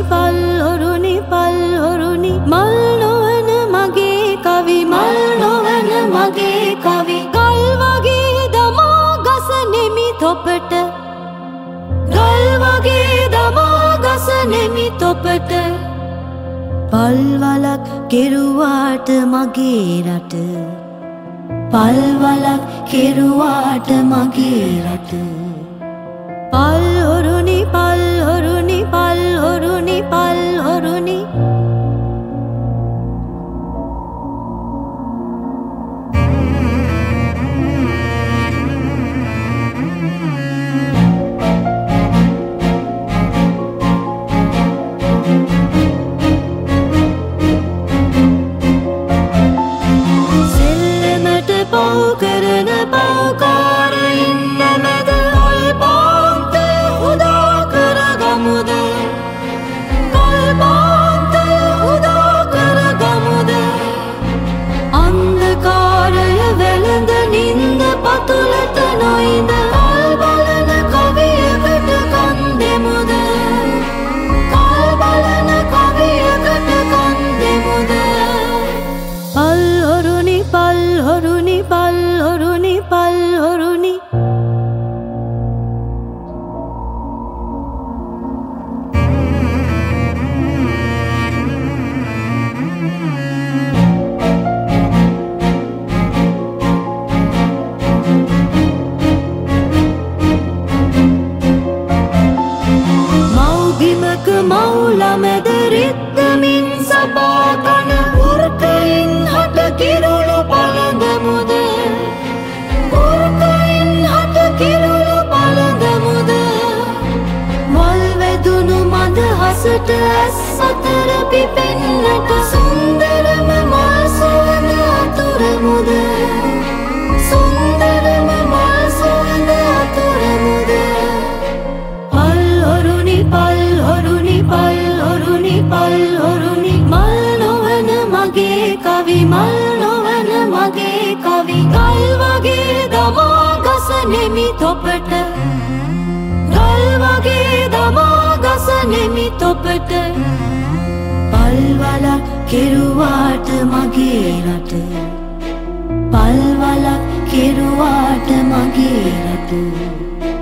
පල් හොරුනි මල් නොවන මගේ කවි මල් නොවන මගේ කවි ගල් වගේ දමා ගස නෙමි තොපට ගල් වගේ දමා ගස නෙමි තොපට පල්වලක් කෙරුවාට මගේ රට පල්වලක් කෙරුවාට මගේ රට පල් හොරුනි පල් හොරුනි පල් හොරුනි පල් හොරුනි කරන පෞකාරයින් නැමැද කල්පාන්තය උදා කරගමුද කල්පාන්තය උදා කරගමුද අන්ධකාරය වෙළඳ නින්ද පතුලට නොයිඳ කල් බලන කවියකට කන් දෙමුද කල් බලන කවියකට කන් දෙමුද පල් හොරුනි පල් හොරුනි පල් හොරුනි පල් හොරුනි මව්බිමක මව්ලමැද රිද්දමින් සබා කන වෘකයින් හට කිරුළු පළඳමුද වෘකයින් හට කිරුළු පළඳමුද මල් වැදුණු මඳ හසට ඇස් අතර පිපෙන්නට සුන්දරම මල් සුවඳ අතුරමුද සුන්දරම මල් සුවඳ අතුරමුද පල් හොරුනි පල් හොරුනි පල් හොරුනි පල් හොරුනි මල් නොවන මගේ කවි මල් නොවන මගේ කවි ගල් වගේ දමා ගස නෙමි තොපට ගල් වගේ දමා ගස නෙමි තොපට පල්වලක් කෙරුවාට මගේ රට පල්වලක් කෙරුවාට මගේ රට